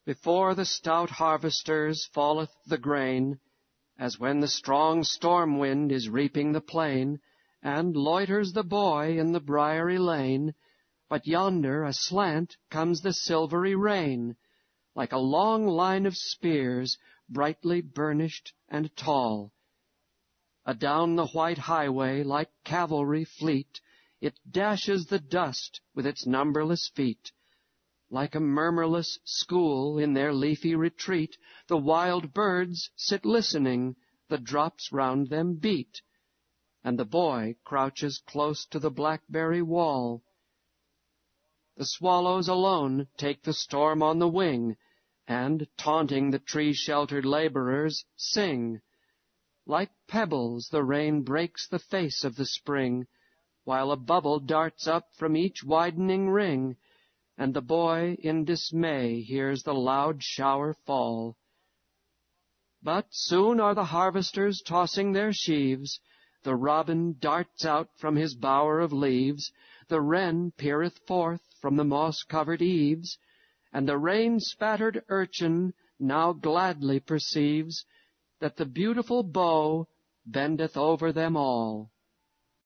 Before the stout harvesters falleth the grain, as when the strong storm wind is reaping the plain, and loiters the boy in the briery lane, but yonder aslant comes the silvery rain, like a long line of spears, brightly burnished and tall. Adown the white highway, like cavalry fleet, it dashes the dust with its numberless feet. Like a murmurless school in their leafy retreat, the wild birds sit listening, the drops round them beat, and the boy crouches close to the blackberry wall. The swallows alone take the storm on the wing, and, taunting the tree-sheltered laborers, sing. Like pebbles the rain breaks the face of the spring, while a bubble darts up from each widening ring, and the boy in dismay hears the loud shower fall. But soon are the harvesters tossing their sheaves, the robin darts out from his bower of leaves, the wren peereth forth from the moss-covered eaves, and the rain-spattered urchin now gladly perceives that the beautiful bow bendeth over them all.